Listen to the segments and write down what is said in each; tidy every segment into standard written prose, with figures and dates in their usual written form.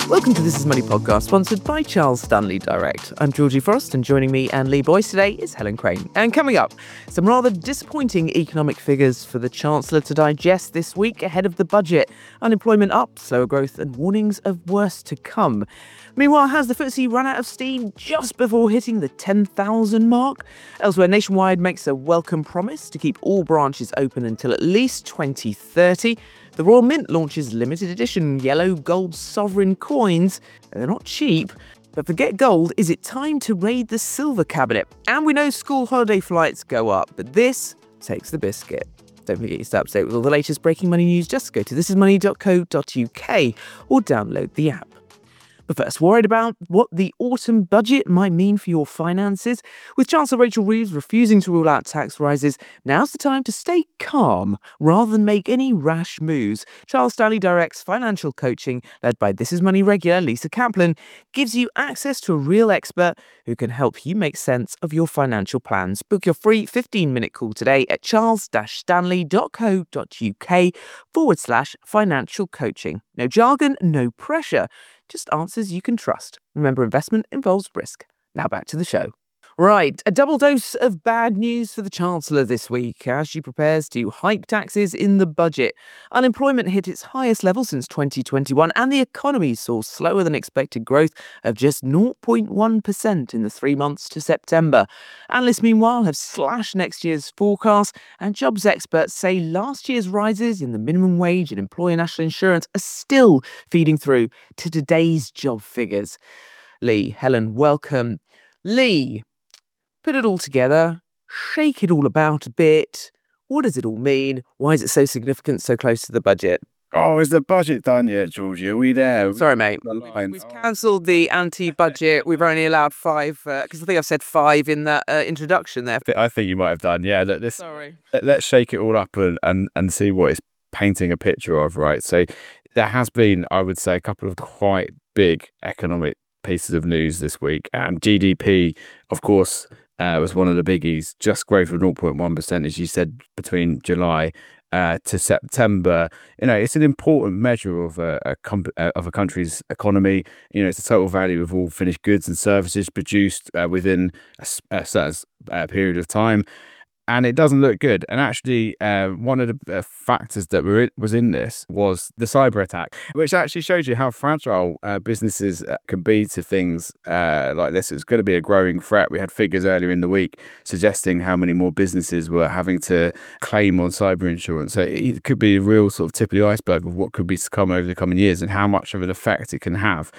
Welcome to This Is Money podcast, sponsored by Charles Stanley Direct. I'm Georgie Frost, and joining me and Lee Boyce today is Helen Crane. And coming up, some rather disappointing economic figures for the Chancellor to digest this week ahead of the budget. Unemployment up, slower growth, and warnings of worse to come. Meanwhile, has the FTSE run out of steam just before hitting the 10,000 mark? Elsewhere, Nationwide makes a welcome promise to keep all branches open until at least 2030. The Royal Mint launches limited edition yellow gold sovereign coins. They're not cheap. But forget gold, is it time to raid the silver cabinet? And we know school holiday flights go up, but this takes the biscuit. Don't forget to stay up to date with all the latest breaking money news. Just go to thisismoney.co.uk or download the app. But first, worried about what the autumn budget might mean for your finances? With Chancellor Rachel Reeves refusing to rule out tax rises, now's the time to stay calm rather than make any rash moves. Charles Stanley Direct's financial coaching, led by This Is Money regular Lisa Kaplan, gives you access to a real expert who can help you make sense of your financial plans. Book your free 15-minute call today at charles-stanley.co.uk/financial coaching. No jargon, no pressure. Just answers you can trust. Remember, investment involves risk. Now back to the show. Right, a double dose of bad news for the Chancellor this week as she prepares to hike taxes in the budget. Unemployment hit its highest level since 2021 and the economy saw slower than expected growth of just 0.1% in the 3 months to September. Analysts, meanwhile, have slashed next year's forecast, and jobs experts say last year's rises in the minimum wage and employer national insurance are still feeding through to today's job figures. Lee, Helen, welcome. Lee, put it all together, shake it all about a bit. What does it all mean? Why is it so significant so close to the budget? Oh, is the budget done yet, Georgie? Are we there? Sorry, mate. We've cancelled the anti-budget. We've only allowed 5, because I think I've said 5 in that introduction there. I think you might have done. Yeah, Sorry. Let's shake it all up and see what it's painting a picture of, right? So there has been, I would say, a couple of quite big economic pieces of news this week. And GDP, of course, was one of the biggies, just growth of 0.1%, as you said, between July to September. It's an important measure of a country's economy. It's the total value of all finished goods and services produced within a certain period of time. And it doesn't look good. And actually, one of the factors that was in this was the cyber attack, which actually shows you how fragile businesses can be to things like this. It's going to be a growing threat. We had figures earlier in the week suggesting how many more businesses were having to claim on cyber insurance. So it could be a real sort of tip of the iceberg of what could be to come over the coming years and how much of an effect it can have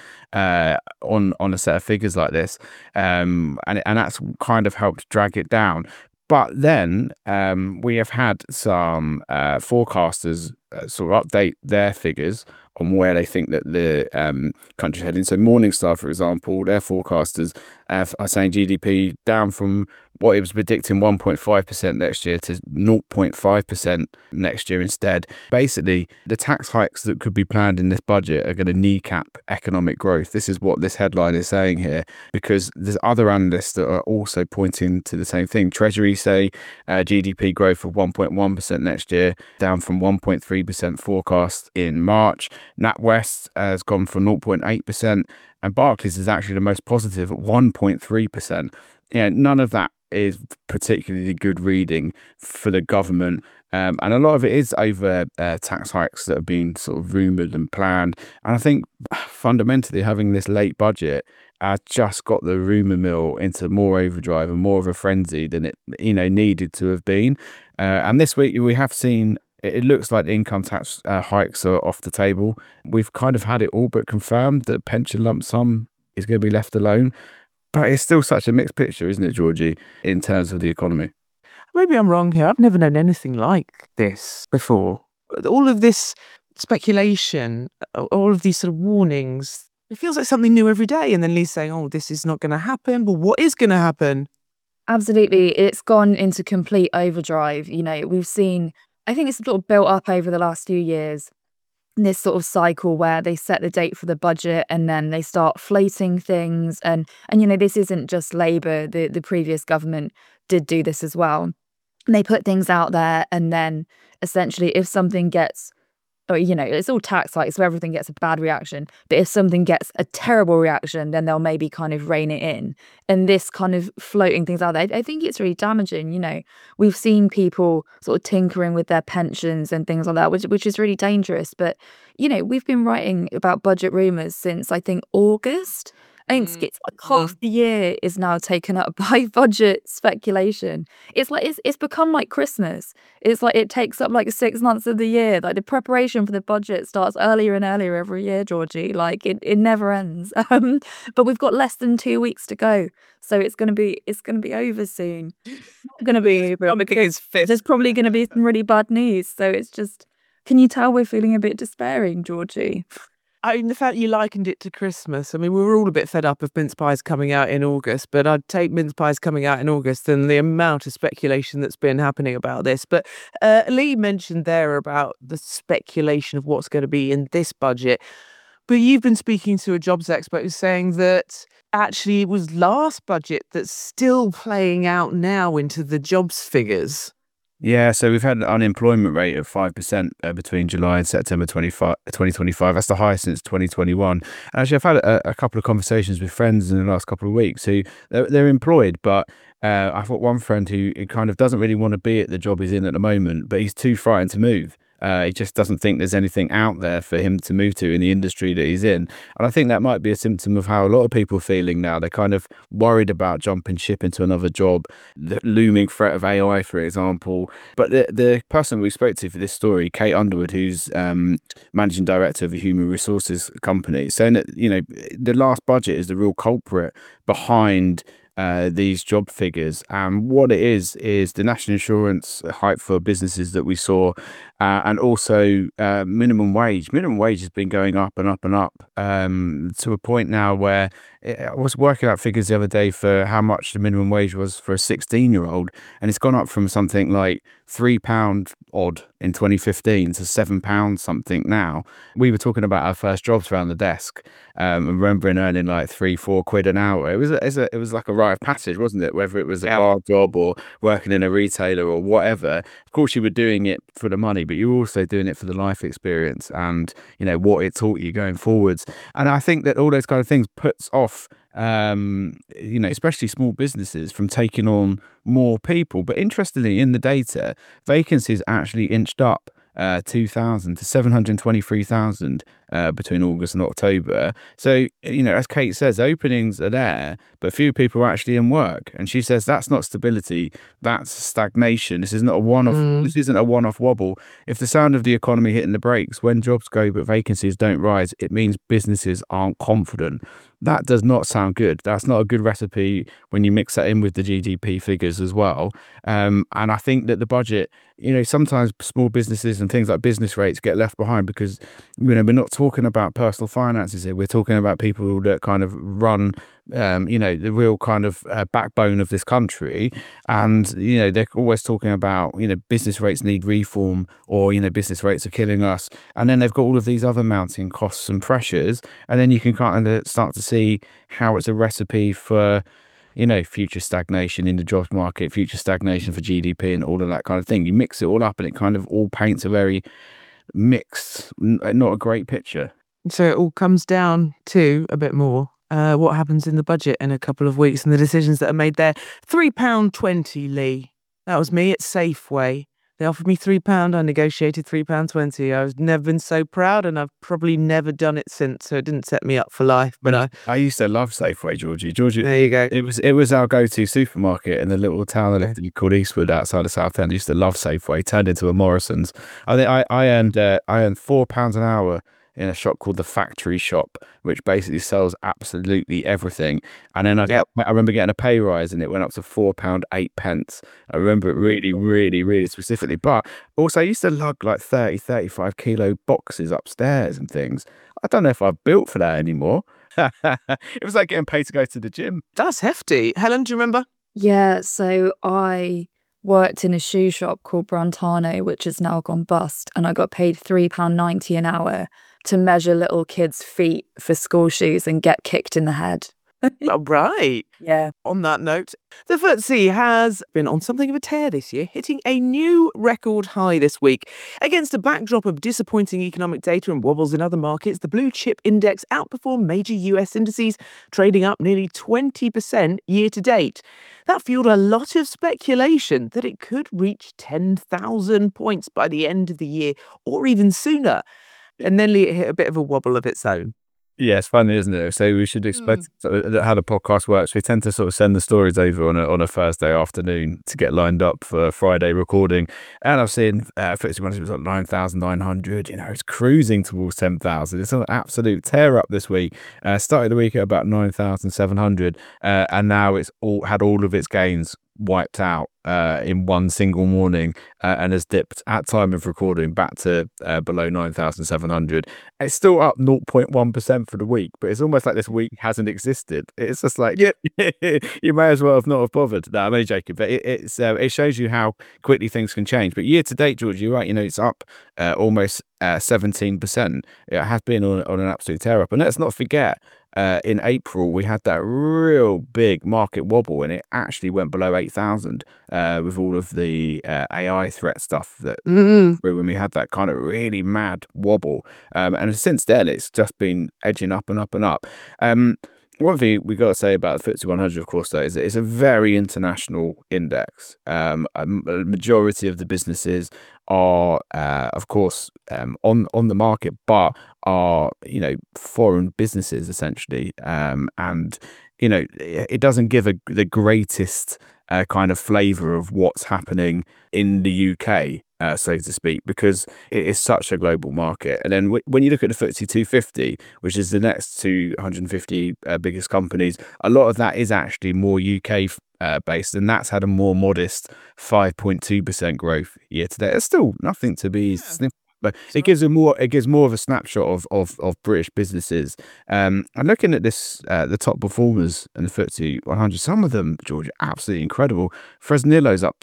on a set of figures like this. And that's kind of helped drag it down. But then we have had some forecasters sort of update their figures on where they think that the country's heading. So Morningstar, for example, their forecasters are saying GDP down from what it was predicting 1.5% next year to 0.5% next year instead. Basically, the tax hikes that could be planned in this budget are going to kneecap economic growth. This is what this headline is saying here, because there's other analysts that are also pointing to the same thing. Treasury say GDP growth of 1.1% next year, down from 1.3% forecast in March. NatWest has gone for 0.8%, and Barclays is actually the most positive at 1.3%. None of that is particularly good reading for the government. And a lot of it is over tax hikes that have been sort of rumoured and planned. And I think fundamentally having this late budget just got the rumour mill into more overdrive and more of a frenzy than it needed to have been. And this week we have seen it looks like the income tax hikes are off the table. We've kind of had it all but confirmed that pension lump sum is going to be left alone. But it's still such a mixed picture, isn't it, Georgie, in terms of the economy? Maybe I'm wrong here. I've never known anything like this before. All of this speculation, all of these sort of warnings, it feels like something new every day. And then Lee's saying, oh, this is not going to happen. But what is going to happen? Absolutely. It's gone into complete overdrive. We've seen, I think it's sort of built up over the last few years, this sort of cycle where they set the date for the budget and then they start floating things. And this isn't just Labour. The previous government did do this as well. And they put things out there, and then essentially if something gets or, it's all tax hikes, so everything gets a bad reaction. But if something gets a terrible reaction, then they'll maybe kind of rein it in. And this kind of floating things out there, I think it's really damaging. We've seen people sort of tinkering with their pensions and things like that, which is really dangerous. But, we've been writing about budget rumours since, I think, August. I think it's like half the year is now taken up by budget speculation. It's like it's become like Christmas. It's like it takes up like 6 months of the year. Like the preparation for the budget starts earlier and earlier every year, Georgie. Like it never ends. But we've got less than 2 weeks to go, so it's gonna be over soon. Not gonna be over because there's probably gonna be some really bad news. So it's just, can you tell we're feeling a bit despairing, Georgie? I mean, the fact you likened it to Christmas. I mean, we were all a bit fed up of mince pies coming out in August, but I'd take mince pies coming out in August than the amount of speculation that's been happening about this. But Lee mentioned there about the speculation of what's going to be in this budget. But you've been speaking to a jobs expert who's saying that actually it was last budget that's still playing out now into the jobs figures. Yeah, so we've had an unemployment rate of 5% between July and September 2025. That's the highest since 2021. Actually, I've had a couple of conversations with friends in the last couple of weeks who they're employed, but I've got one friend who kind of doesn't really want to be at the job he's in at the moment, but he's too frightened to move. He just doesn't think there's anything out there for him to move to in the industry that he's in. And I think that might be a symptom of how a lot of people are feeling now. They're kind of worried about jumping ship into another job, the looming threat of AI, for example. But the person we spoke to for this story, Kate Underwood, who's managing director of a human resources company, saying that, the last budget is the real culprit behind these job figures. And what it is the national insurance hike for businesses that we saw, and also minimum wage. Minimum wage has been going up and up and up to a point now where I was working out figures the other day for how much the minimum wage was for a 16-year-old, and it's gone up from something like £3 odd in 2015 to £7 something now. We were talking about our first jobs around the desk, and remembering earning like £3-4 an hour. It was like a rite of passage, wasn't it? Whether it was a bar job or working in a retailer or whatever. Of course, you were doing it for the money, but you were also doing it for the life experience and what it taught you going forwards. And I think that all those kind of things puts off especially small businesses from taking on more people. But interestingly, in the data, vacancies actually inched up 2,000 to 723,000 between August and October. So, as Kate says, openings are there, but few people are actually in work. And she says that's not stability, that's stagnation. This is not a one-off. This isn't a one-off wobble. If the sound of the economy hitting the brakes, when jobs go but vacancies don't rise, it means businesses aren't confident. That does not sound good. That's not a good recipe when you mix that in with the GDP figures as well. And I think that the budget, sometimes small businesses and things like business rates get left behind because, we're not talking about personal finances here. We're talking about people that kind of run, the real kind of backbone of this country. And, they're always talking about, business rates need reform or, business rates are killing us. And then they've got all of these other mounting costs and pressures. And then you can kind of start to see how it's a recipe for, future stagnation in the jobs market, future stagnation for GDP and all of that kind of thing. You mix it all up and it kind of all paints a very mixed, not a great picture. So it all comes down to a bit more what happens in the budget in a couple of weeks and the decisions that are made there. £3.20, Lee. That was me at Safeway. They offered me £3. I negotiated £3.20. I've never been so proud, and I've probably never done it since. So it didn't set me up for life. But I used to love Safeway, Georgie. There you go. It was our go-to supermarket in the little town called Eastwood outside of Southend. I used to love Safeway. Turned into a Morrison's. I think I earned £4 an hour in a shop called the Factory Shop, which basically sells absolutely everything. And then I remember getting a pay rise and it went up to £4.08. I remember it really, really, really specifically. But also I used to lug like 35 kilo boxes upstairs and things. I don't know if I'm built for that anymore. It was like getting paid to go to the gym. That's hefty. Helen, do you remember? Yeah, so I worked in a shoe shop called Brantano, which has now gone bust, and I got paid £3.90 an hour to measure little kids' feet for school shoes and get kicked in the head. Oh, right. Yeah. On that note, the FTSE has been on something of a tear this year, hitting a new record high this week. Against a backdrop of disappointing economic data and wobbles in other markets, the blue chip index outperformed major US indices, trading up nearly 20% year to date. That fueled a lot of speculation that it could reach 10,000 points by the end of the year or even sooner. And then it hit a bit of a wobble of its own. Yeah, it's funny, isn't it? So we should expect how the podcast works. We tend to sort of send the stories over on a Thursday afternoon to get lined up for Friday recording. And I've seen FTSE 100 was like 9,900. It's cruising towards 10,000. It's an absolute tear up this week. Started the week at about 9,700, and now it's had all of its gains wiped out in one single morning, and has dipped at time of recording back to below 9,700. It's still up 0.1% for the week, but it's almost like this week hasn't existed. It's just like, you may as well have not have bothered. No, I'm only joking, but it shows you how quickly things can change. But year to date, George, you're right, it's up almost 17%. It has been on an absolute tear up. And let's not forget, in April, we had that real big market wobble, and it actually went below 8,000 with all of the AI threat stuff that when we had that kind of really mad wobble. And since then, it's just been edging up and up and up. One thing we got to say about the FTSE 100, of course, though, is that it's a very international index. A majority of the businesses are, of course, on the market, but are foreign businesses essentially, and it doesn't give the greatest kind of flavour of what's happening in the UK. So to speak, because it is such a global market. And then when you look at the FTSE 250, which is the next 250 biggest companies, a lot of that is actually more UK based, and that's had a more modest 5.2% growth year to date. It's still nothing to be sniffed. But it gives more of a snapshot of British businesses. And looking at this, the top performers in the FTSE 100, some of them, George, are absolutely incredible. Fresnillo's up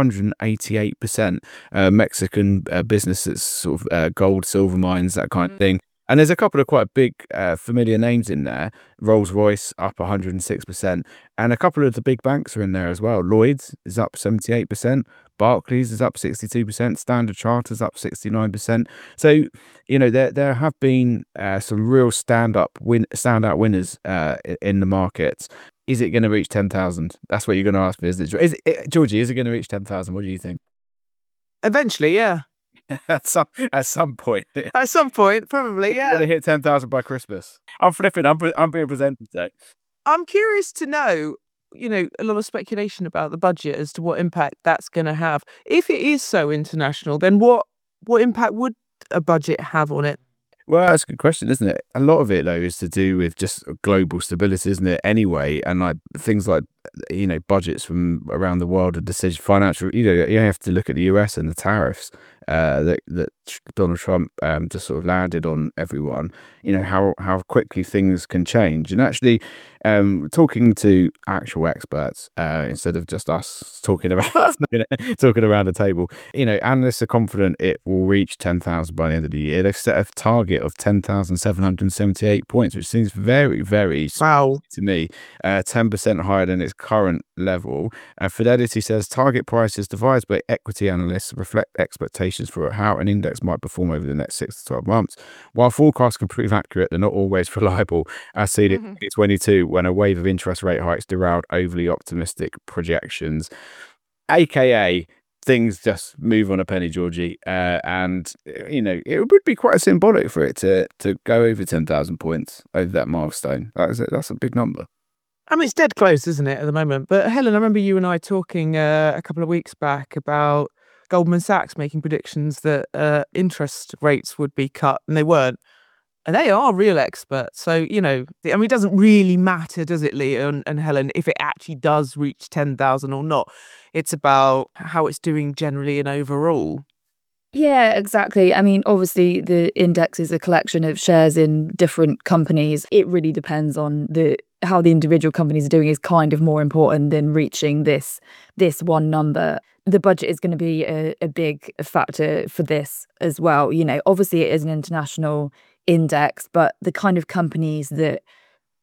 288%. Mexican businesses, sort of gold, silver mines, that kind of thing. And there's a couple of quite big familiar names in there. Rolls-Royce up 106%. And a couple of the big banks are in there as well. Lloyds is up 78%. Barclays is up 62%. Standard Chartered's up 69%. So, there have been some real standout winners in the markets. Is it going to reach 10,000? That's what you're going to ask me, isn't it? Georgie, is it going to reach 10,000? What do you think? Eventually, yeah. At some point. At some point, probably, yeah. Going to hit 10,000 by Christmas. I'm flipping. I'm being presented today. I'm curious to know, a lot of speculation about the budget as to what impact that's going to have. If it is so international, then what impact would a budget have on it? Well, that's a good question, isn't it? A lot of it, though, is to do with just global stability, isn't it? Anyway, and like things like budgets from around the world and decision financial. You have to look at the US and the tariffs that Donald Trump just sort of landed on everyone. How quickly things can change, and actually talking to actual experts instead of just us talking about talking around the table. Analysts are confident it will reach 10,000 by the end of the year. They've set a target of 10,778 points, which seems very, very wow to me. 10% higher than its current level. Fidelity says target prices devised by equity analysts reflect expectations for how an index might perform over the next 6 to 12 months. While forecasts can prove accurate, they're not always reliable, as seen in 2022 when a wave of interest rate hikes derailed overly optimistic projections. AKA, things just move on a penny, Georgie, and it would be quite symbolic for it to go over 10,000 points over that milestone. That's a big number. I mean, it's dead close, isn't it, at the moment? But Helen, I remember you and I talking a couple of weeks back about Goldman Sachs making predictions that interest rates would be cut, and they weren't. And they are real experts. So, it doesn't really matter, does it, Leah and Helen, if it actually does reach 10,000 or not. It's about how it's doing generally and overall. Yeah, exactly. I mean, obviously, the index is a collection of shares in different companies. It really depends on how the individual companies are doing is kind of more important than reaching this one number. The budget is going to be a big factor for this as well. Obviously, it is an international index, but the kind of companies that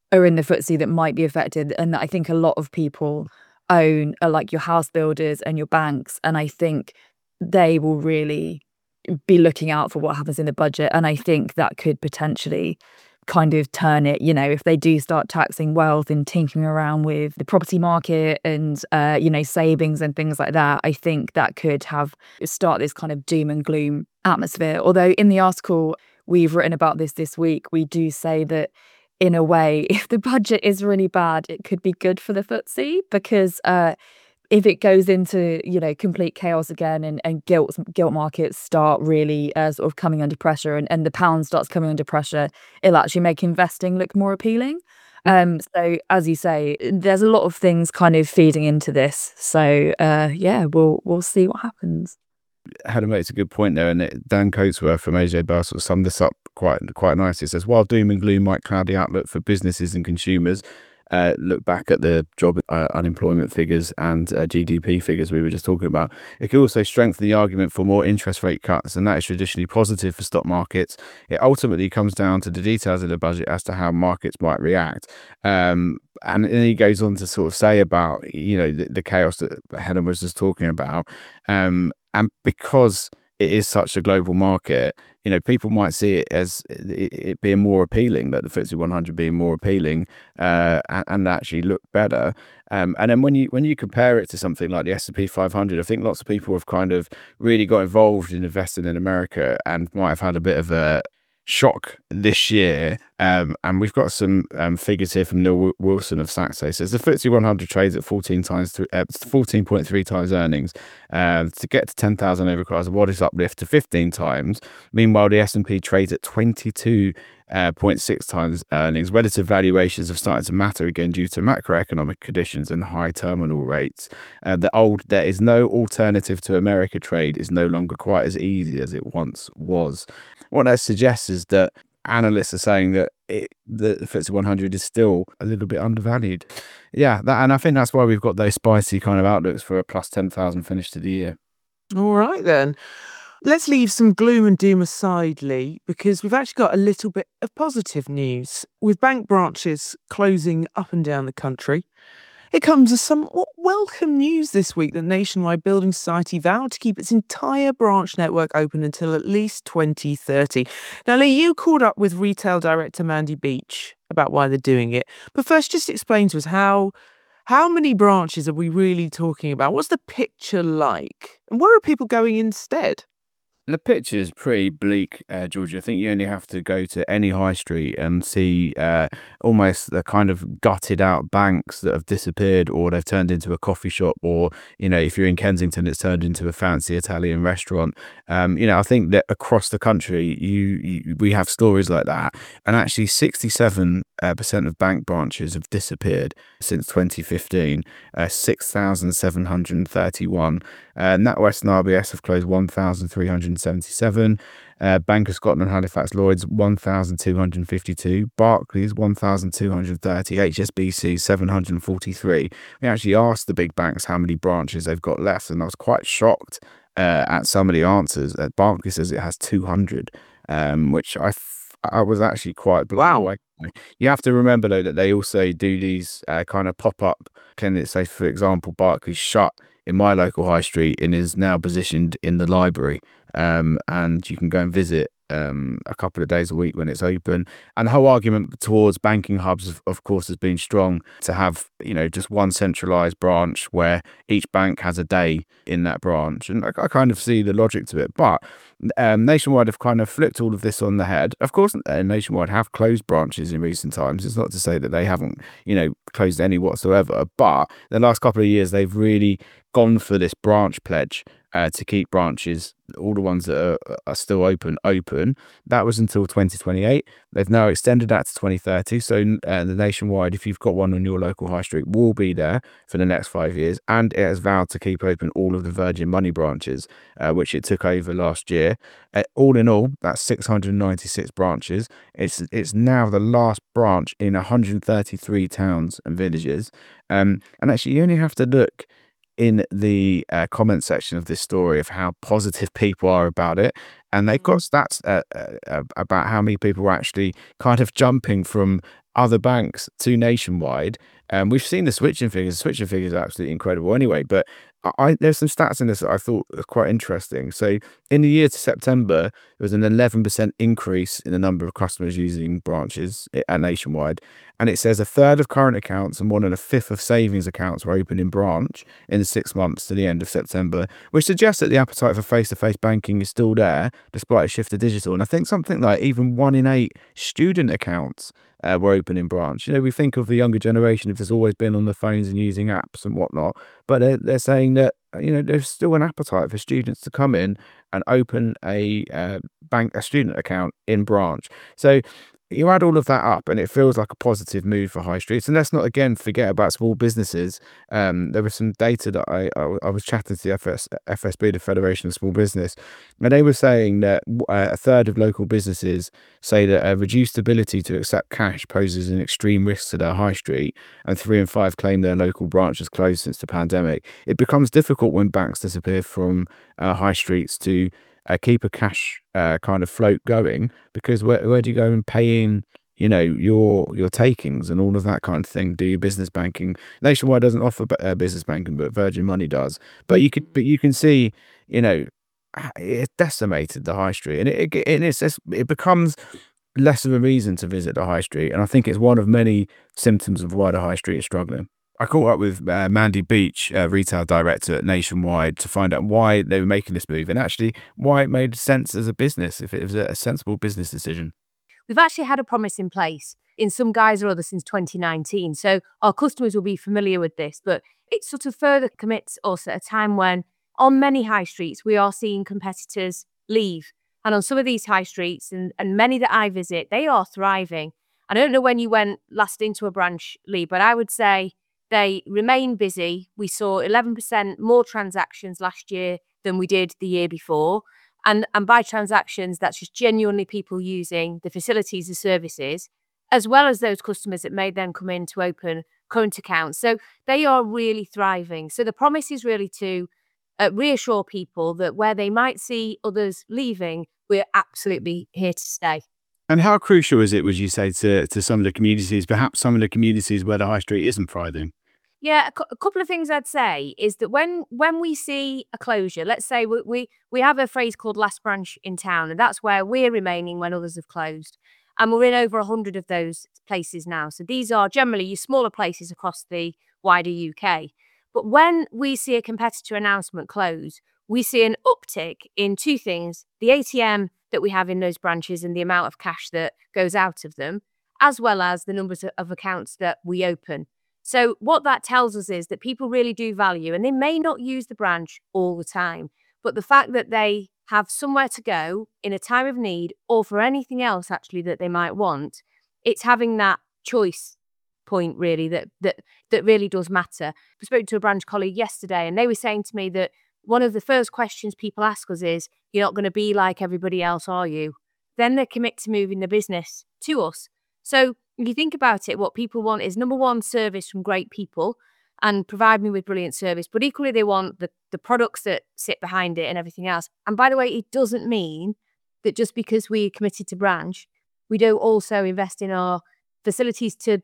are in the FTSE that might be affected, and that I think a lot of people own are like your house builders and your banks, and I think they will really be looking out for what happens in the budget, and I think that could potentially kind of turn it, if they do start taxing wealth and tinkering around with the property market and savings and things like that. I think that could start this kind of doom and gloom atmosphere. Although in the article we've written about this week, we do say that in a way, if the budget is really bad, it could be good for the FTSE, because if it goes into complete chaos again, and gilt markets start really sort of coming under pressure, and the pound starts coming under pressure, it'll actually make investing look more appealing. So as you say, there's a lot of things kind of feeding into this. So we'll see what happens. Helen makes a good point there, and Dan Coatsworth from AJ Bell sort of summed this up quite nicely. It says, while doom and gloom might cloud the outlook for businesses and consumers, look back at the job unemployment figures and GDP figures we were just talking about, it could also strengthen the argument for more interest rate cuts, and that is traditionally positive for stock markets. It ultimately comes down to the details of the budget as to how markets might react. And then he goes on to sort of say about the chaos that Helen was just talking about, and because it is such a global market, people might see it as it being more appealing, that the FTSE 100 being more appealing, and actually look better. And then when you compare it to something like the S&P 500, I think lots of people have kind of really got involved in investing in America and might have had a bit of a shock this year. And we've got some figures here from Neil Wilson of Sacks. It says the FTSE 100 trades at 14.3 times earnings. To get to 10,000 it requires a modest uplift to 15 times. Meanwhile, the S&P trades at 22.6 times earnings. Relative valuations have started to matter again due to macroeconomic conditions and high terminal rates. There is no alternative to America trade is no longer quite as easy as it once was. What that suggests is that analysts are saying that the FTSE 100 is still a little bit undervalued. Yeah, and I think that's why we've got those spicy kind of outlooks for a plus 10,000 finish to the year. All right, then. Let's leave some gloom and doom aside, Lee, because we've actually got a little bit of positive news. With bank branches closing up and down the country, it comes as somewhat welcome news this week that Nationwide Building Society vowed to keep its entire branch network open until at least 2030. Now, Lee, you called up with retail director Mandy Beach about why they're doing it. But first, just explain to us how many branches are we really talking about? What's the picture like? And where are people going instead? The picture is pretty bleak, Georgia. I think you only have to go to any high street and see almost the kind of gutted out banks that have disappeared, or they've turned into a coffee shop, or, if you're in Kensington, it's turned into a fancy Italian restaurant. I think that across the country, we have stories like that. And actually 67% of bank branches have disappeared since 2015, 6,731. NatWest and RBS have closed 1,377. Bank of Scotland, Halifax Lloyds, 1,252. Barclays, 1,230. HSBC, 743. We actually asked the big banks how many branches they've got left, and I was quite shocked at some of the answers. Barclays says it has 200, which I was actually quite blown away. You have to remember, though, that they also do these kind of pop-up clinics. Say, for example, Barclays shut in my local high street and is now positioned in the library, and you can go and visit a couple of days a week when it's open. And the whole argument towards banking hubs, of course, has been strong to have just one centralized branch where each bank has a day in that branch, and I kind of see the logic to it. But Nationwide have kind of flipped all of this on the head. Of course, Nationwide have closed branches in recent times. It's not to say that they haven't closed any whatsoever, but the last couple of years they've really gone for this branch pledge to keep branches, all the ones that are still open. That was until 2028. They've now extended that to 2030. So the Nationwide, if you've got one on your local high street, will be there for the next 5 years. And it has vowed to keep open all of the Virgin Money branches, which it took over last year. All in all, that's 696 branches. It's now the last branch in 133 towns and villages. And actually, you only have to look in the comment section of this story of how positive people are about it. And they've got stats about how many people are actually kind of jumping from other banks to Nationwide. We've seen the switching figures. The switching figures are absolutely incredible anyway. But there's some stats in this that I thought were quite interesting. So in the year to September, there was an 11% increase in the number of customers using branches at Nationwide. And it says a third of current accounts and 1/5 of savings accounts were opened in branch in the 6 months to the end of September, which suggests that the appetite for face-to-face banking is still there, despite a shift to digital. And I think something like even 1 in 8 student accounts were open in branch. We think of the younger generation if it's always been on the phones and using apps and whatnot, but they're saying that there's still an appetite for students to come in and open a student account in branch. So you add all of that up and it feels like a positive move for high streets. And let's not again forget about small businesses. There was some data that I was chatting to the FSB, the Federation of Small Business, and they were saying that a third of local businesses say that a reduced ability to accept cash poses an extreme risk to their high street, and 3 in 5 claim their local branch has closed since the pandemic. It becomes difficult when banks disappear from high streets to keep a cash kind of float going, because where do you go and pay in your takings and all of that kind of thing? Do your business banking? Nationwide doesn't offer business banking, but Virgin Money does. But you can see it decimated the high street, and it becomes less of a reason to visit the high street. And I think it's one of many symptoms of why the high street is struggling. I caught up with Mandy Beach, retail director at Nationwide, to find out why they were making this move and actually why it made sense as a business, if it was a sensible business decision. We've actually had a promise in place in some guise or other since 2019. So our customers will be familiar with this, but it sort of further commits us at a time when on many high streets, we are seeing competitors leave. And on some of these high streets and many that I visit, they are thriving. I don't know when you went last into a branch, Lee, but I would say they remain busy. We saw 11% more transactions last year than we did the year before. And by transactions, that's just genuinely people using the facilities and services, as well as those customers that may then come in to open current accounts. So they are really thriving. So the promise is really to reassure people that where they might see others leaving, we're absolutely here to stay. And how crucial is it, would you say, to some of the communities, perhaps some of the communities where the high street isn't thriving? Yeah, a couple of things I'd say is that when we see a closure, let's say we have a phrase called last branch in town, and that's where we're remaining when others have closed. And we're in over 100 of those places now. So these are generally your smaller places across the wider UK. But when we see a competitor announcement close, we see an uptick in two things: the ATM that we have in those branches and the amount of cash that goes out of them, as well as the numbers of accounts that we open. So what that tells us is that people really do value, and they may not use the branch all the time, but the fact that they have somewhere to go in a time of need or for anything else actually that they might want, it's having that choice point really that really does matter. I spoke to a branch colleague yesterday and they were saying to me that one of the first questions people ask us is, "You're not going to be like everybody else, are you?" Then they commit to moving the business to us. So if you think about it, what people want is, number one, service from great people and provide me with brilliant service. But equally, they want the products that sit behind it and everything else. And by the way, it doesn't mean that just because we're committed to branch, we don't also invest in our facilities to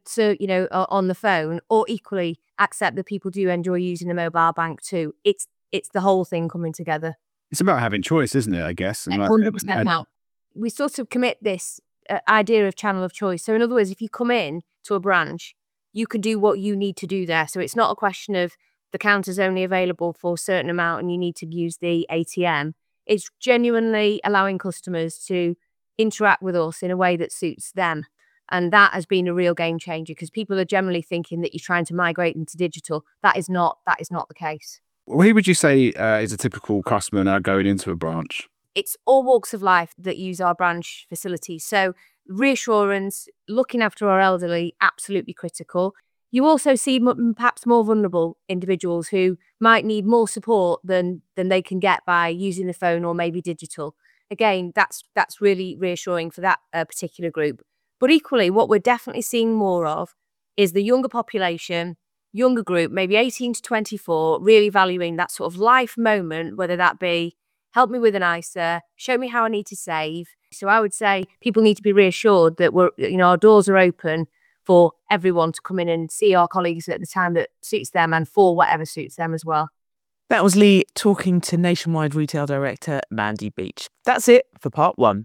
on the phone, or equally accept that people do enjoy using the mobile bank too. It's the whole thing coming together. It's about having choice, isn't it, I guess? 100% now. We sort of commit this idea of channel of choice. So in other words, if you come in to a branch, you can do what you need to do there. So it's not a question of the counter's only available for a certain amount and you need to use the ATM. It's genuinely allowing customers to interact with us in a way that suits them. And that has been a real game changer, because people are generally thinking that you're trying to migrate them to digital. That is not the case. Who would you say is a typical customer now going into a branch? It's all walks of life that use our branch facilities. So reassurance, looking after our elderly, absolutely critical. You also see perhaps more vulnerable individuals who might need more support than they can get by using the phone or maybe digital. Again, that's really reassuring for that particular group. But equally, what we're definitely seeing more of is the younger population younger group, maybe 18 to 24, really valuing that sort of life moment, whether that be help me with an ISA, show me how I need to save. So I would say people need to be reassured that our doors are open for everyone to come in and see our colleagues at the time that suits them and for whatever suits them as well. That was Lee talking to Nationwide Retail Director Mandy Beach. That's it for part one.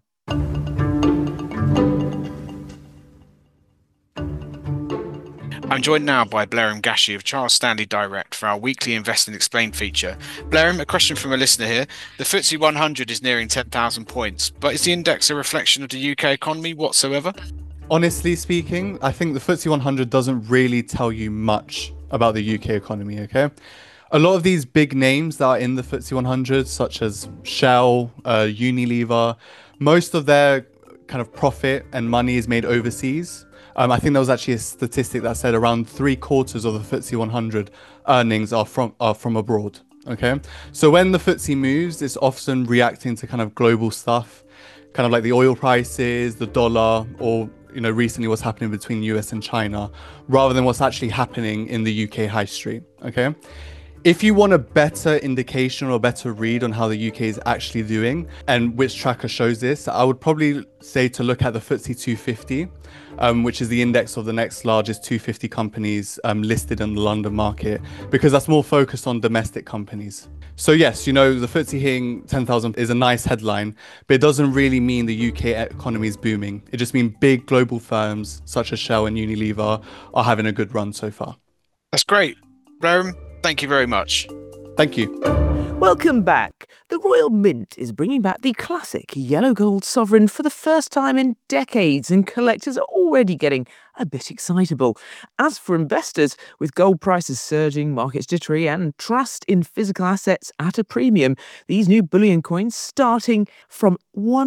I'm joined now by Blairim Gashi of Charles Stanley Direct for our weekly Invest and Explain feature. Blairim, a question from a listener here. The FTSE 100 is nearing 10,000 points, but is the index a reflection of the UK economy whatsoever? Honestly speaking, I think the FTSE 100 doesn't really tell you much about the UK economy, okay? A lot of these big names that are in the FTSE 100, such as Shell, Unilever, most of their kind of profit and money is made overseas. I think there was actually a statistic that said around 3/4 of the FTSE 100 earnings are from abroad. Okay, so when the FTSE moves, it's often reacting to kind of global stuff, kind of like the oil prices, the dollar, or recently what's happening between US and China, rather than what's actually happening in the UK high street. Okay. If you want a better indication or better read on how the UK is actually doing and which tracker shows this, I would probably say to look at the FTSE 250, which is the index of the next largest 250 companies listed in the London market, because that's more focused on domestic companies. So yes, the FTSE hitting 10,000 is a nice headline, but it doesn't really mean the UK economy is booming. It just means big global firms such as Shell and Unilever are having a good run so far. That's great. Blairim, thank you very much. Thank you. Welcome back. The Royal Mint is bringing back the classic yellow gold sovereign for the first time in decades, and collectors are already getting a bit excitable. As for investors, with gold prices surging, markets jittery, and trust in physical assets at a premium, these new bullion coins, starting from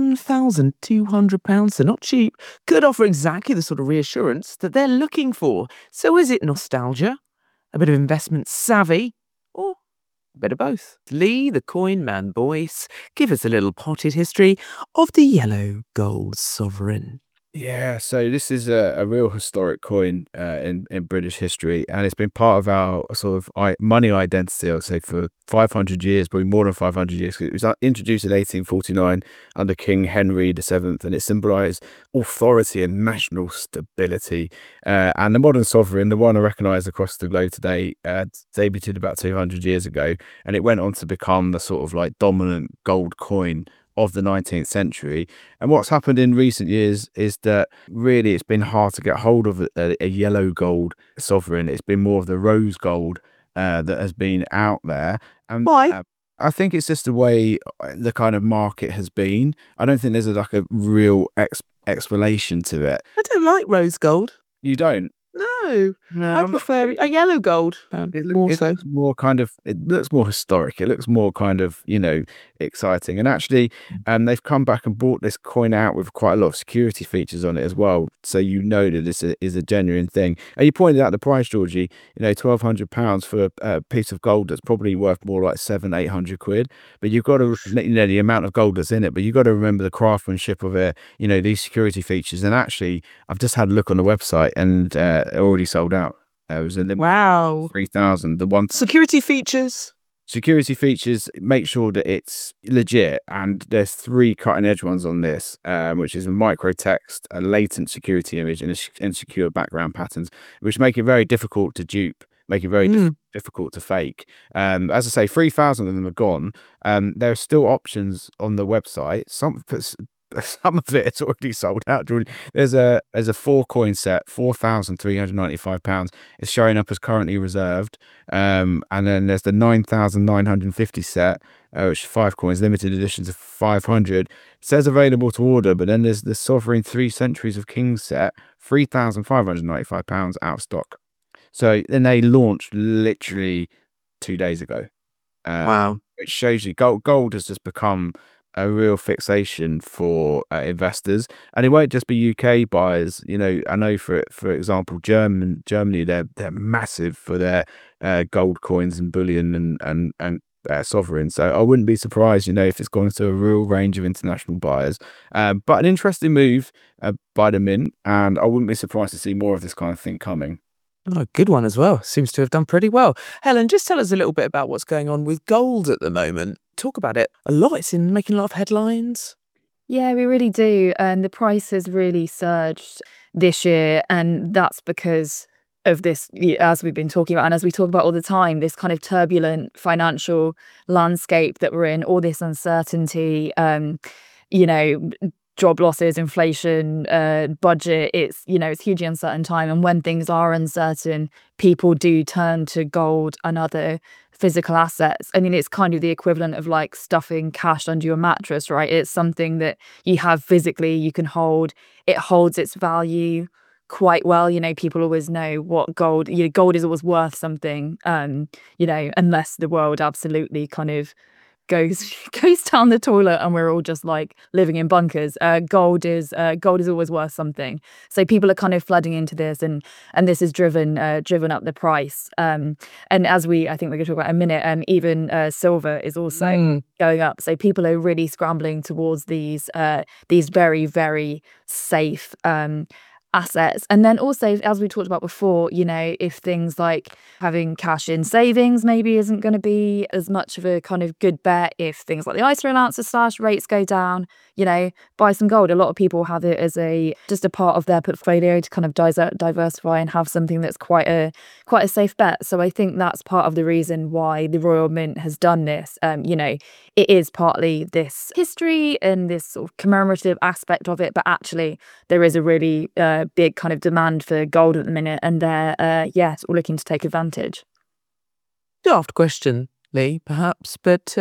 £1,200, so not cheap, could offer exactly the sort of reassurance that they're looking for. So is it nostalgia? A bit of investment savvy? Or a bit of both? Lee, the coin man voice, give us a little potted history of the yellow gold sovereign. Yeah, so this is a real historic coin in British history, and it's been part of our sort of money identity, I would say, for 500 years, probably more than 500 years. It was introduced in 1849 under King Henry VII, and it symbolised authority and national stability. And the modern sovereign, the one I recognise across the globe today, debuted about 200 years ago, and it went on to become the sort of like dominant gold coin of the 19th century. And what's happened in recent years is that really it's been hard to get hold of a yellow gold sovereign. It's been more of the rose gold that has been out there. And Why? I think it's just the way the kind of market has been. I don't think there's like a real explanation to it. I don't like rose gold. You don't? No, I prefer a yellow gold. It looks more kind of, it looks more historic. It looks more kind of, exciting. And actually, they've come back and brought this coin out with quite a lot of security features on it as well. So that this is a genuine thing. And you pointed out the price, Georgie, £1,200 for a piece of gold that's probably worth more like £700-800. But you've got to, the amount of gold that's in it, but you've got to remember the craftsmanship of it, these security features. And actually, I've just had a look on the website and already sold out. It was a limit. Wow. 3,000. The one Security features. Make sure that it's legit, and there's 3 cutting edge ones on this, which is a micro text, a latent security image, and insecure background patterns, which make it very difficult to dupe, make it very difficult to fake. As I say, 3,000 of them are gone. There are still options on the website. Some of it is already sold out. There's a 4-coin set, £4,395. It's showing up as currently reserved. And then there's the 9,950 set, which is 5 coins, limited editions of 500. It says available to order, but then there's the Sovereign 3 Centuries of Kings set, £3,595 out of stock. So then they launched literally 2 days ago. Wow. Which shows you gold has just become a real fixation for investors, and it won't just be UK buyers. I know for example, Germany, they're massive for their gold coins and bullion and sovereigns. So I wouldn't be surprised, if it's gone to a real range of international buyers. But an interesting move by the Mint, and I wouldn't be surprised to see more of this kind of thing coming. Oh, good one as well. Seems to have done pretty well. Helen, just tell us a little bit about what's going on with gold at the moment. Talk about it a lot. It's making a lot of headlines. Yeah, we really do. And the price has really surged this year. And that's because of this, as we've been talking about, and as we talk about all the time, this kind of turbulent financial landscape that we're in, all this uncertainty, you know, job losses, inflation, budget. It's hugely uncertain time. And when things are uncertain, people do turn to gold and other physical assets. I mean, it's kind of the equivalent of like stuffing cash under your mattress, right? It's something that you have physically, you can hold. It holds its value quite well. People always know what gold is always worth something, unless the world absolutely kind of goes down the toilet and we're all just like living in bunkers. Gold is always worth something. So people are kind of flooding into this, and this has driven up the price. And as I think we're going to talk about in a minute, even silver is also going up. So people are really scrambling towards these very, very safe assets. And then also, as we talked about before, if things like having cash in savings maybe isn't going to be as much of a kind of good bet, if things like the ISA allowance slash rates go down, buy some gold. A lot of people have it as just a part of their portfolio to kind of diversify and have something that's quite a safe bet. So I think that's part of the reason why the Royal Mint has done this. It is partly this history and this sort of commemorative aspect of it, but actually there is a really big kind of demand for gold at the minute, and they're all looking to take advantage. Daft question, Lee, perhaps, but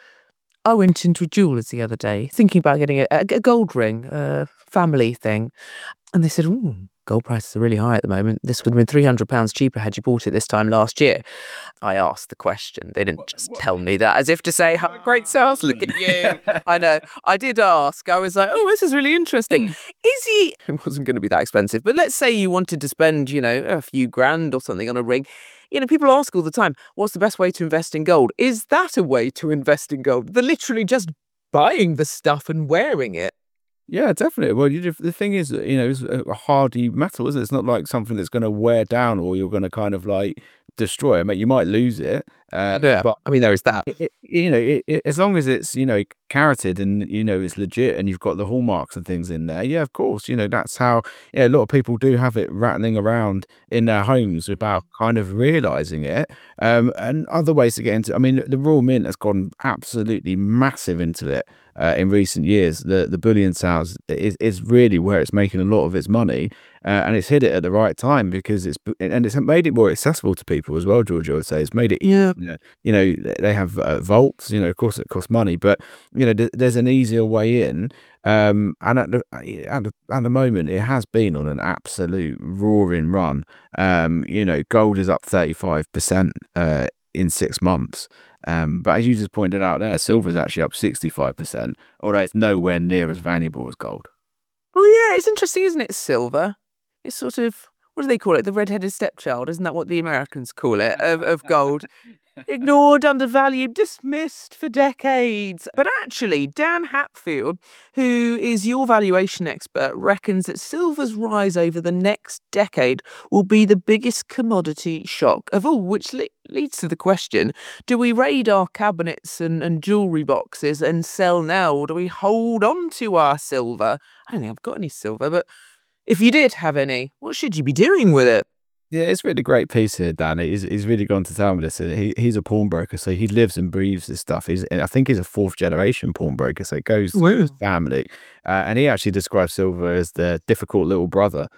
I went into a jeweller's the other day thinking about getting a gold ring, a family thing, and they said, gold prices are really high at the moment. This would have been £300 cheaper had you bought it this time last year. I asked the question. They didn't just tell me that as if to say, "Have a great sales, look at you." I know. I did ask. I was like, this is really interesting. It wasn't going to be that expensive, but let's say you wanted to spend, a few grand or something on a ring. People ask all the time, what's the best way to invest in gold? Is that a way to invest in gold? They're literally just buying the stuff and wearing it. Yeah, definitely. Well, the thing is, it's a hardy metal, isn't it? It's not like something that's going to wear down or you're going to kind of like destroy it. Mate, you might lose it. Yeah, but I mean, there is that. As long as it's, carroted and, it's legit and you've got the hallmarks and things in there. Yeah, of course. That's how, a lot of people do have it rattling around in their homes without kind of realizing it. And other ways to get into, I mean, the Royal Mint has gone absolutely massive into it. In recent years, the bullion sales is really where it's making a lot of its money, and it's hit it at the right time because it's made it more accessible to people as well. George, I would say, it's made it. Yeah. They have vaults. Of course, it costs money, but there's an easier way in. And at the moment, it has been on an absolute roaring run. Gold is up 35% in 6 months. But as you just pointed out there, silver is actually up 65%, although it's nowhere near as valuable as gold. Well, yeah, it's interesting, isn't it? Silver. It's sort of, what do they call it? The red-headed stepchild. Isn't that what the Americans call it? Of gold. Ignored, undervalued, dismissed for decades. But actually, Dan Hatfield, who is your valuation expert, reckons that silver's rise over the next decade will be the biggest commodity shock of all, which leads to the question, do we raid our cabinets and jewellery boxes and sell now, or do we hold on to our silver? I don't think I've got any silver, but if you did have any, what should you be doing with it? Yeah, it's really a great piece here, Dan. He's really gone to town with this. He's a pawnbroker, so he lives and breathes this stuff. I think he's a 4th generation pawnbroker, so it goes to his family. And he actually describes silver as the difficult little brother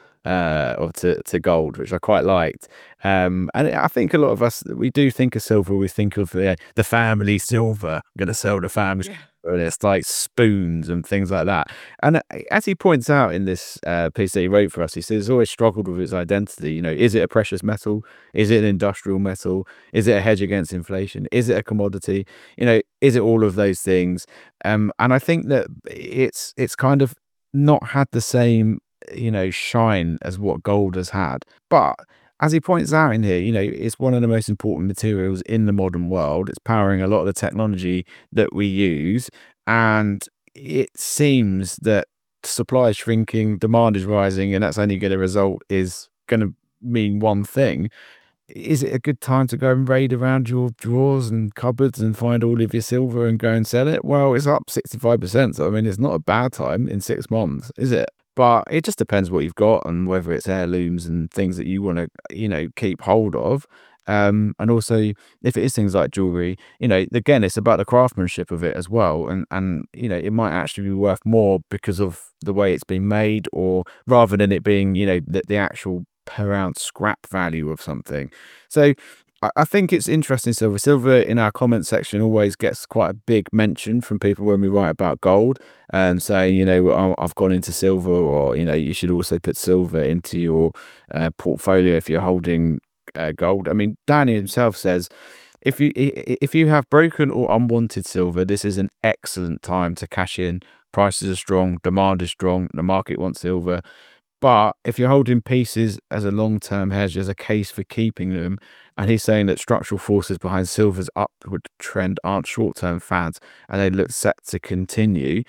to gold, which I quite liked. And I think a lot of us, we do think of silver, we think of the family silver. I'm going to sell the family. Yeah. And it's like spoons and things like that. And as he points out in this piece that he wrote for us, he says he's always struggled with its identity. Is it a precious metal? Is it an industrial metal? Is it a hedge against inflation? Is it a commodity? Is it all of those things? And I think that it's kind of not had the same shine as what gold has had. But as he points out in here, it's one of the most important materials in the modern world. It's powering a lot of the technology that we use. And it seems that supply is shrinking, demand is rising, and that's only going to result is going to mean one thing. Is it a good time to go and raid around your drawers and cupboards and find all of your silver and go and sell it? Well, it's up 65%. So, I mean, it's not a bad time in 6 months, is it? But it just depends what you've got and whether it's heirlooms and things that you want to, keep hold of. And also, if it is things like jewelry, again, it's about the craftsmanship of it as well. And it might actually be worth more because of the way it's been made, or rather than it being, the actual per ounce scrap value of something. So I think it's interesting. Silver in our comment section always gets quite a big mention from people when we write about gold and saying, I've gone into silver, or, you should also put silver into your portfolio if you're holding gold. I mean, Danny himself says, if you have broken or unwanted silver, this is an excellent time to cash in. Prices are strong, demand is strong, the market wants silver. But if you're holding pieces as a long-term hedge, there's a case for keeping them. And he's saying that structural forces behind silver's upward trend aren't short-term fads, and they look set to continue.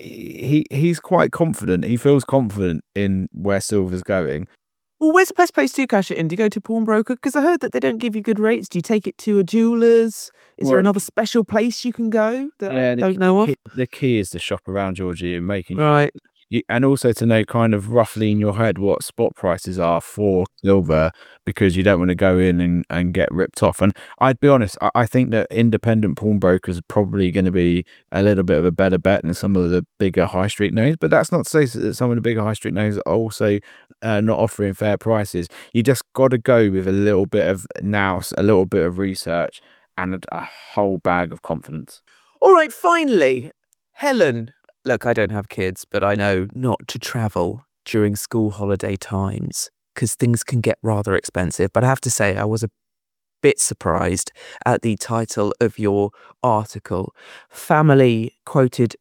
He's quite confident. He feels confident in where silver's going. Well, where's the best place to cash it in? Do you go to a pawnbroker? Because I heard that they don't give you good rates. Do you take it to a jeweler's? Is there another special place you can go that I don't know of? The key is to shop around, Georgie, and making right. And also to know kind of roughly in your head what spot prices are for silver, because you don't want to go in and get ripped off. And I'd be honest, I think that independent pawnbrokers are probably going to be a little bit of a better bet than some of the bigger high street names. But that's not to say that some of the bigger high street names are also not offering fair prices. You just got to go with a little bit of nous, a little bit of research, and a whole bag of confidence. All right, finally, Helen. Look, I don't have kids, but I know not to travel during school holiday times because things can get rather expensive. But I have to say, I was a bit surprised at the title of your article. Family quoted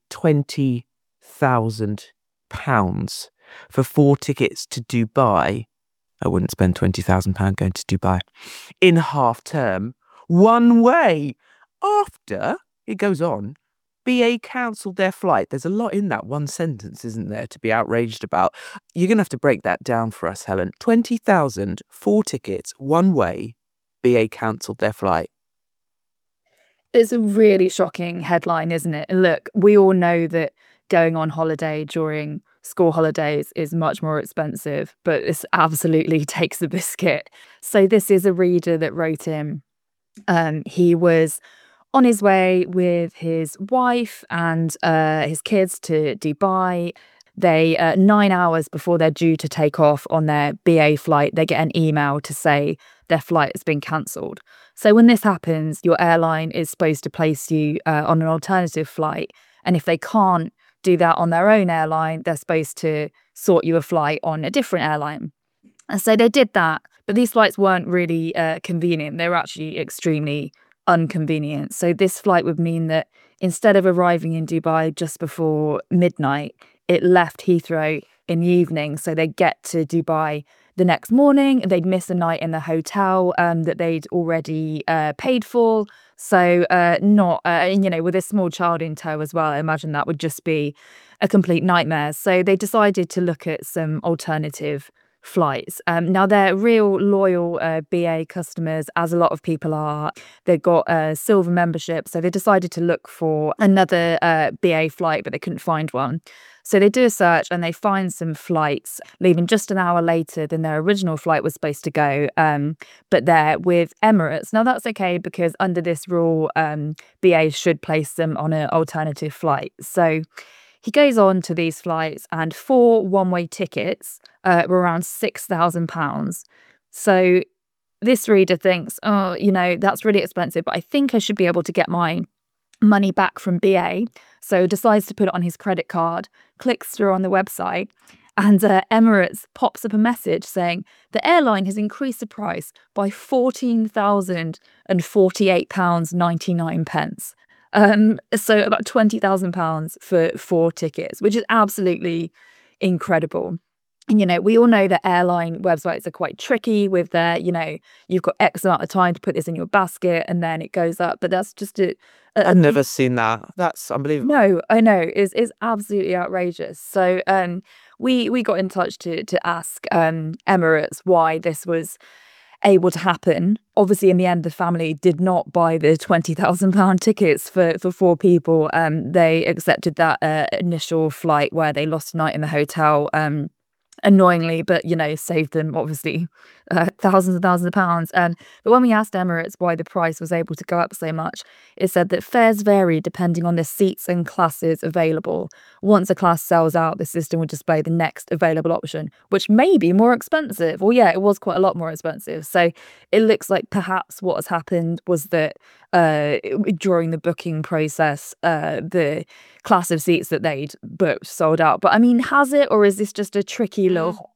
£20,000 for 4 tickets to Dubai. I wouldn't spend £20,000 going to Dubai in half term, one way. After, it goes on, BA cancelled their flight. There's a lot in that one sentence, isn't there, to be outraged about? You're going to have to break that down for us, Helen. 20,000, 4 tickets, one way, BA cancelled their flight. It's a really shocking headline, isn't it? And look, we all know that going on holiday during school holidays is much more expensive, but this absolutely takes the biscuit. So this is a reader that wrote in. He was on his way with his wife and his kids to Dubai. They 9 hours before they're due to take off on their BA flight, they get an email to say their flight has been cancelled. So when this happens, your airline is supposed to place you on an alternative flight. And if they can't do that on their own airline, they're supposed to sort you a flight on a different airline. And so they did that. But these flights weren't really convenient. They were actually extremely inconvenient. So this flight would mean that instead of arriving in Dubai just before midnight, it left Heathrow in the evening. So they'd get to Dubai the next morning. They'd miss a night in the hotel that they'd already paid for. So with a small child in tow as well, I imagine that would just be a complete nightmare. So they decided to look at some alternative flights. Now they're real loyal BA customers, as a lot of people are. They've got a silver membership, so they decided to look for another BA flight, but they couldn't find one. So they do a search and they find some flights leaving just an hour later than their original flight was supposed to go, but they're with Emirates. Now that's okay because under this rule, BA should place them on an alternative flight. So he goes on to these flights, and 4 one-way tickets were around £6,000. So this reader thinks, that's really expensive, but I think I should be able to get my money back from BA. So decides to put it on his credit card, clicks through on the website, and Emirates pops up a message saying the airline has increased the price by £14,048.99. So about £20,000 for 4 tickets, which is absolutely incredible. And, we all know that airline websites are quite tricky with their, you've got X amount of time to put this in your basket and then it goes up. But that's just I've never seen that. That's unbelievable. No, I know. It's absolutely outrageous. So we got in touch to ask Emirates why this was able to happen. Obviously, in the end, the family did not buy the £20,000 tickets for 4 people. They accepted that initial flight where they lost a night in the hotel. Annoyingly, but saved them obviously thousands and thousands of pounds. But when we asked Emirates why the price was able to go up so much, it said that fares vary depending on the seats and classes available. Once a class sells out, the system would display the next available option, which may be more expensive. Well, yeah, it was quite a lot more expensive. So it looks like perhaps what has happened was that during the booking process, the class of seats that they'd booked sold out. But I mean, has it, or is this just a tricky little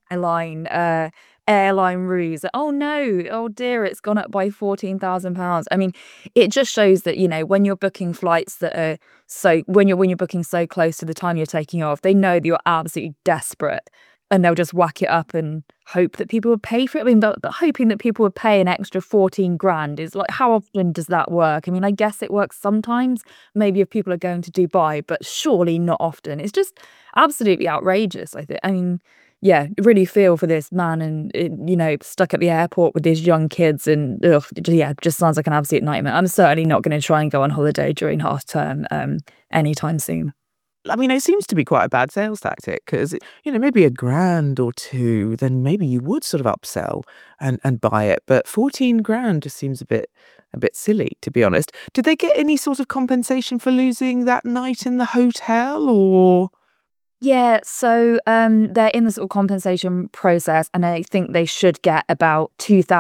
airline ruse? Oh no, oh dear, it's gone up by £14,000. I mean, it just shows that when you're booking flights that are when you're booking so close to the time you're taking off, they know that you're absolutely desperate, and they'll just whack it up and hope that people would pay for it. I mean, but hoping that people would pay an extra 14 grand is like, how often does that work? I mean, I guess it works sometimes, maybe if people are going to Dubai, but surely not often. It's just absolutely outrageous, I think. I mean, yeah, really feel for this man and, stuck at the airport with his young kids, and just sounds like an absolute nightmare. I'm certainly not going to try and go on holiday during half term anytime soon. I mean, it seems to be quite a bad sales tactic because, maybe a grand or two, then maybe you would sort of upsell and buy it. But 14 grand just seems a bit silly, to be honest. Did they get any sort of compensation for losing that night in the hotel, or? Yeah, so they're in the sort of compensation process, and I think they should get about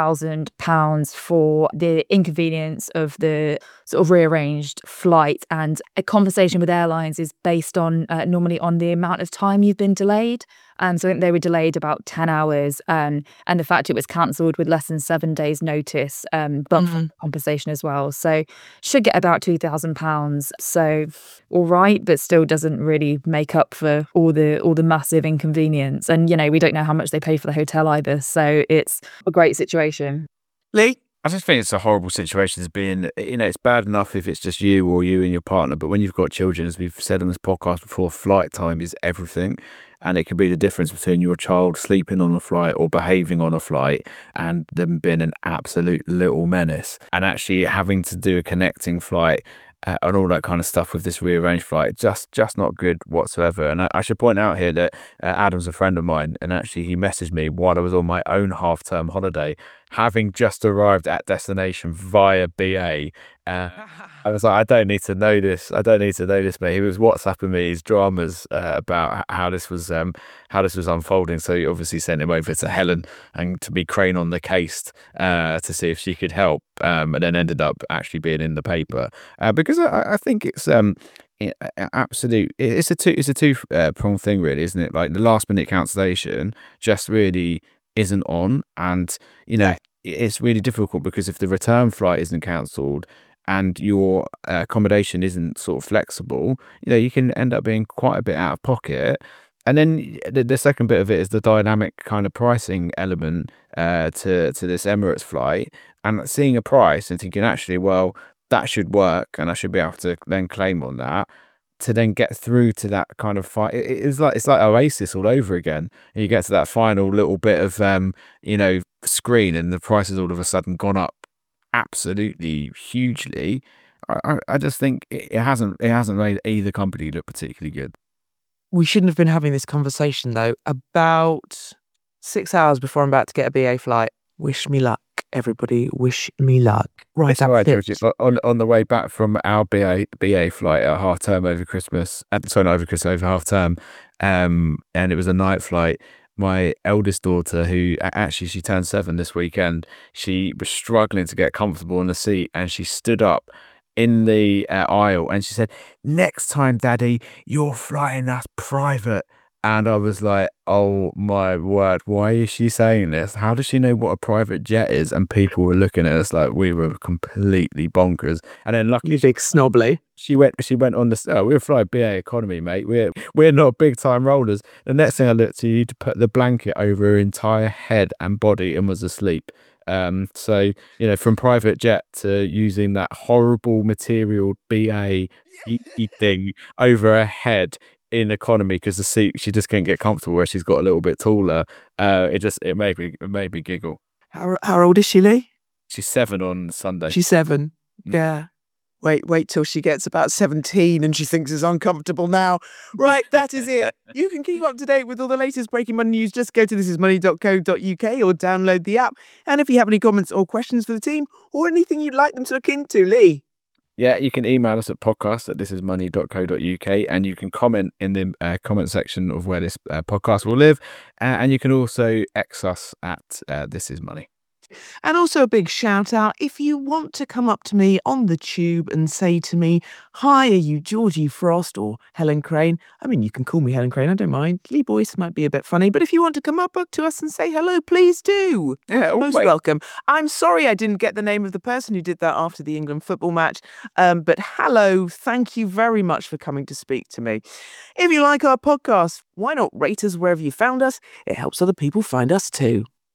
£2,000 for the inconvenience of the sort of rearranged flight. And a compensation with airlines is based on normally on the amount of time you've been delayed. So I think they were delayed about 10 hours, and the fact it was cancelled with less than 7 days notice, but for compensation as well. So should get about £2,000. So all right, but still doesn't really make up for all the massive inconvenience. And we don't know how much they pay for the hotel either. So it's a great situation. Lee? I just think it's a horrible situation as being, it's bad enough if it's just you or you and your partner, but when you've got children, as we've said on this podcast before, flight time is everything. And it can be the difference between your child sleeping on a flight or behaving on a flight and them being an absolute little menace, and actually having to do a connecting flight and all that kind of stuff with this rearranged flight. Just not good whatsoever. And I should point out here that Adam's a friend of mine, and actually he messaged me while I was on my own half-term holiday, having just arrived at destination via BA. I was like, I don't need to know this, mate. He was WhatsApping me his dramas about how this was unfolding. So he obviously sent him over to Helen and to be Crane on the case to see if she could help, and then ended up actually being in the paper because I think it's it's a two pronged thing, really, isn't it? Like the last minute cancellation just really isn't on, and it's really difficult because if the return flight isn't cancelled and your accommodation isn't sort of flexible, you can end up being quite a bit out of pocket. And then the second bit of it is the dynamic kind of pricing element to this Emirates flight, and seeing a price and thinking, actually, well, that should work and I should be able to then claim on that, to then get through to that kind of fight. It's like Oasis all over again. And you get to that final little bit of screen, and the price has all of a sudden gone up absolutely hugely. I just think it hasn't made either company look particularly good. We shouldn't have been having this conversation, though. About 6 hours before I'm about to get a BA flight. Wish me luck, everybody. Wish me luck. Right, it's all right, Georgie. On the way back from our BA flight at half term over Christmas, over half term, and it was a night flight. My eldest daughter, who actually she turned 7 this weekend, she was struggling to get comfortable in the seat, and she stood up in the aisle and she said, "Next time, Daddy, you're flying us private." And I was like, oh my word, why is she saying this? How does she know what a private jet is? And people were looking at us like we were completely bonkers. And then luckily, you big snobbly, she went on the, we're flying BA economy, mate. We're not big time rollers. The next thing I looked to, you to put the blanket over her entire head and body and was asleep. So, from private jet to using that horrible material BA thing over her head in economy because the seat she just can't get comfortable where she's got a little bit taller. It made me giggle. How old is she, Lee? She's 7 on Sunday. She's 7. Yeah. Wait till she gets about 17 and she thinks it's uncomfortable now. Right, that is it. You can keep up to date with all the latest breaking money news. Just go to thisismoney.co.uk or download the app. And if you have any comments or questions for the team or anything you'd like them to look into, Lee. Yeah, you can email us at podcast@thisismoney.co.uk and you can comment in the comment section of where this podcast will live. And you can also X us at This Is Money. And also a big shout out if you want to come up to me on the tube and say to me, "Hi, are you Georgie Frost or Helen Crane?" I mean, you can call me Helen Crane, I don't mind. Lee Boyce might be a bit funny, but if you want to come up to us and say hello, please do. Yeah, Most welcome. I'm sorry I didn't get the name of the person who did that after the England football match, but hello, thank you very much for coming to speak to me. If you like our podcast, why not rate us wherever you found us? It helps other people find us too.